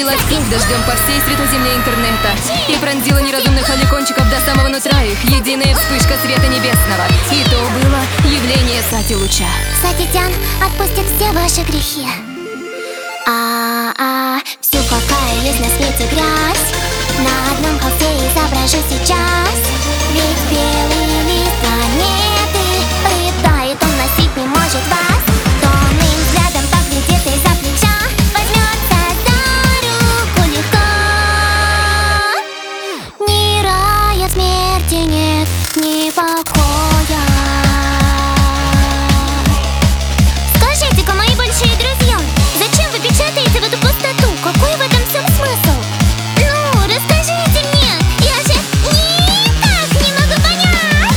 пролилась кровь дождем по всей светоземле интернета и пронзила неразумных лоликончиков до самого нутра их единая вспышка света небесного. И то было явление Сати Луча. Сатитян отпустит все ваши грехи. Всю, какая есть на свете грязь, на одном холсте изображу сейчас. Ведь белый лист планеты рыдает, он носить не может вас. Томным взглядом поглядит из-за плеча, возьмется за руку легко. Ни рая, смерти нет, ни покоя. Скажите-ка, мои большие друзья, зачем вы печатаете в эту пустоту? Какой в этом всем смысл? Ну, расскажите мне, я же никак не могу понять.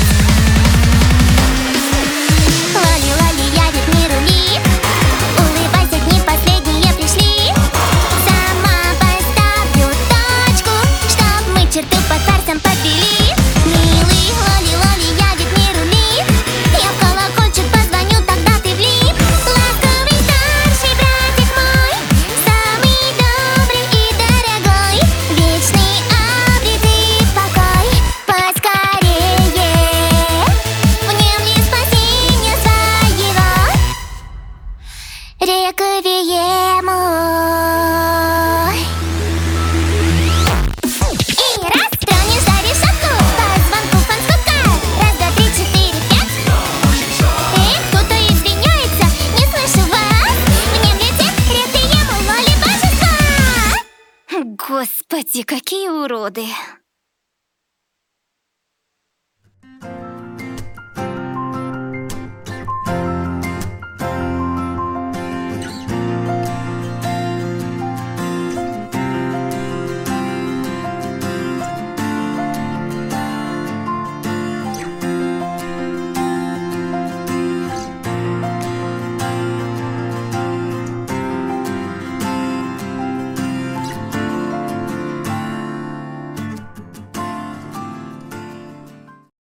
Лоли-лоли, я ведь миру лик. Улыбайся, дни последние пришли. Сама поставлю точку, чтоб мы черту под фарсом подвели. Милый лоли-лоли, я ведь миру лик. Я в колокольчик позвоню, тогда ты влип. Ласковый старший братик мой, самый добрый и дорогой, вечный обретый покой. Поскорее внемли спасения своего, реквием мой. И раз тронешь за решетку, по звонку фанскутка. Раз, два, три, четыре, пять. Эй, кто-то извиняется, не слышу вас. Внемлите реквиему лоли божества. Господи, какие уроды.